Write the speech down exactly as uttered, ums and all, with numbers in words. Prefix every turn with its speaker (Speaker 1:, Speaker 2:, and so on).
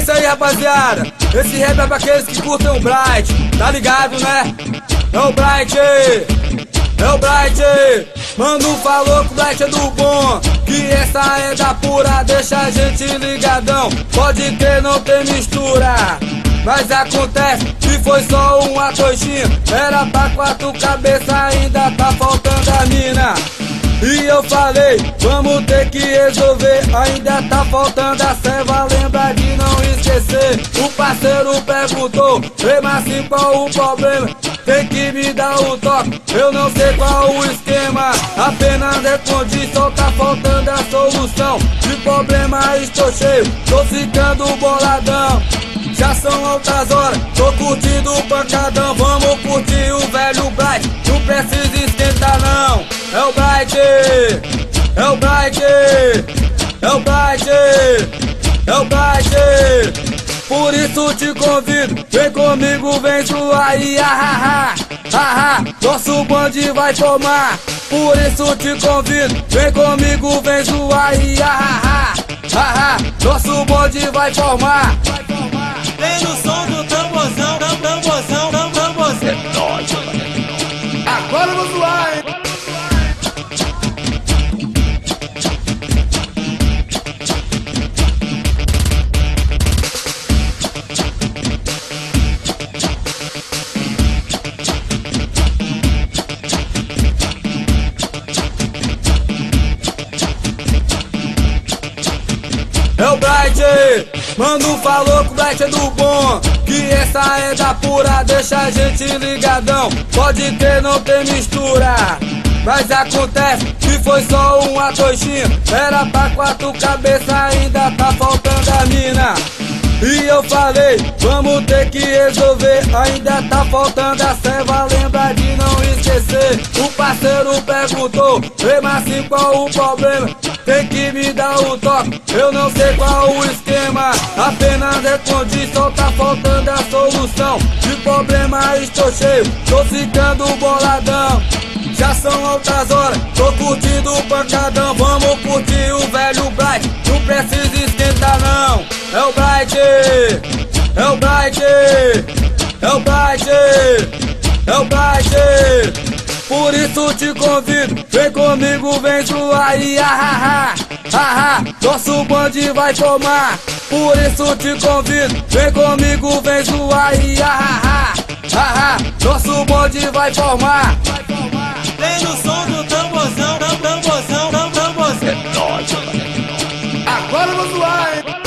Speaker 1: É isso aí, rapaziada. Esse rap é pra aqueles que curtem o Bright. Tá ligado, né? É o Bright, é o Bright. Mano falou que o Bright é do bom, que essa é da pura, deixa a gente ligadão. Pode crer, não tem mistura, mas acontece que foi só uma coxinha. Era pra quatro cabeças, ainda tá faltando a mina. E eu falei, vamos ter que resolver, ainda tá faltando a ceva, lembra de não esquecer. O parceiro perguntou, ei, mas assim qual o problema? Tem que me dar o toque, eu não sei qual o esquema. Apenas respondi, só tá faltando a solução. De problema estou cheio, tô ficando boladão. Já são altas horas, tô curtindo o pancadão. Vamos curtir o velho Bright, não precisa esquentar não. É o Bright, é o Bright, é o Bright, é o Bright. Por isso te convido, vem comigo, vem zoar aí, hahaha, haha, nosso bonde vai tomar. Por isso te convido, vem comigo, vem zoar aí, hahaha, haha, nosso bonde vai formar.
Speaker 2: Vem no som do tamborzão, tam, tamborzão, tam, tamborzão. É nóis,
Speaker 1: agora eu vou zoar, hein? É o Bright, mano falou que o Bright é do bom, que essa é da pura, deixa a gente ligadão. Pode crer, não tem mistura, mas acontece que foi só uma coxinha. Era pra quatro cabeças, ainda tá faltando a mina. E eu falei, vamos ter que resolver, ainda tá faltando a ceva, lembra de não esquecer. O parceiro perguntou, ei, mas assim qual o problema? Tem que me dar o toque, eu não sei qual o esquema. Apenas respondi, só tá faltando a solução. De problema estou cheio, tô ficando boladão. Já são altas horas, tô curtindo o pancadão. Vamos curtir o velho Bright, não precisa esquentar não. É o Bright, é o Bright, é o Bright, é o Bright. Por isso te convido, vem comigo, vem zoar aí, hahaha, haha, nosso bonde vai tomar. Por isso te convido, vem comigo, vem zoar aí, hahaha, haha, nosso bonde vai formar.
Speaker 2: Vem no som do tamborzão, tam, tamborzão, tam, tamborzão.
Speaker 1: É nóis, agora eu vou zoar, hein?